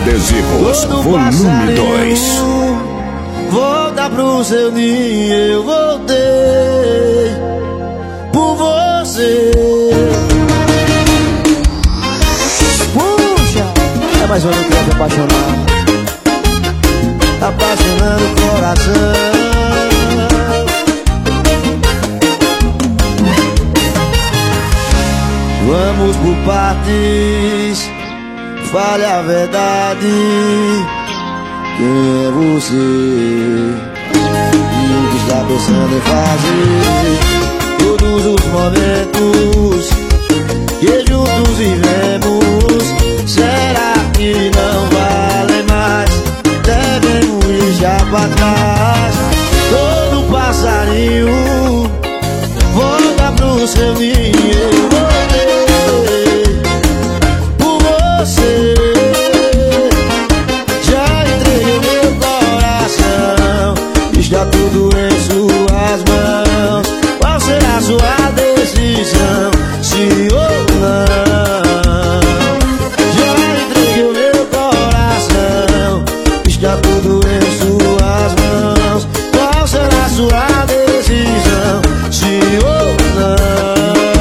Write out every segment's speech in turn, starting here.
Adesivos, volume 2. Volta pro seu ninho, eu voltei por você. Puxa, é mais um ano que eu tô apaixonado. Apaixonando o coração. Vamos por partes, fale a verdade. Quem é você? E o que está pensando em fazer? Todos os momentos que juntos vivemos, será que não vale mais? Devemos deixar pra trás. Todo passarinho volta pro seu ninho. Por você já entreguei meu coração, está tudo em suas mãos. Qual será a sua decisão? Sim ou não? Já entreguei meu coração, está tudo em suas mãos. Qual será a sua decisão? Sim ou não?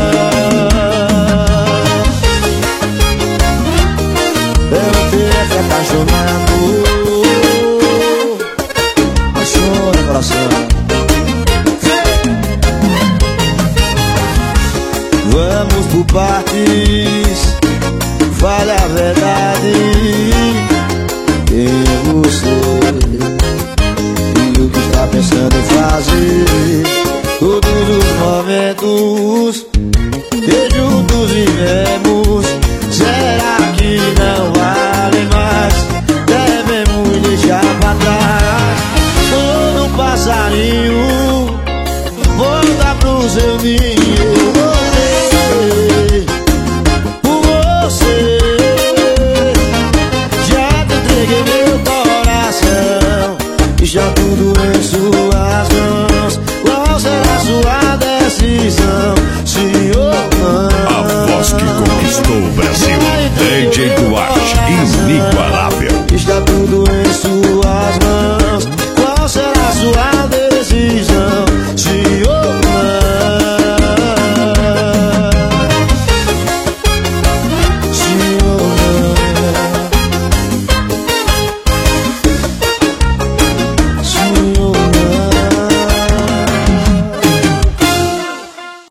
Apaixonado, apaixona coração. Vamos por partes, fale a verdade. Quem é você? E o que está pensando em fazer? Todos os momentos que juntos vivemos, será que não vale mais? Devemos deixar pra trás. Todo passarinho volta pro seu ninho.